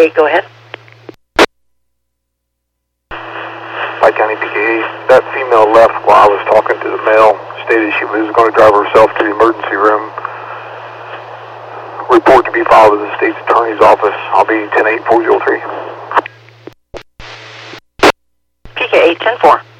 PK8, go ahead. Pike County PK8, that female left while I was talking to the male, stated she was going to drive herself to the emergency room. Report to be filed with the state's attorney's office. I'll be 10-8-403. PK8, 10-4.